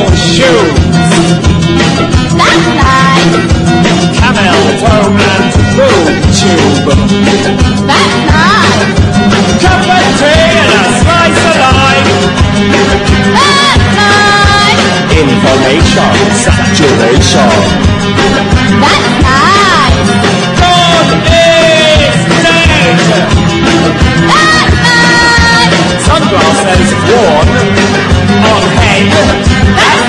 shoes. That's nice. Camel toe and boob tube. That's nice. Cup of tea and a slice of lime. That's nice. Information saturation. That's nice. God is dead. That's nice. Sunglasses worn on head. That's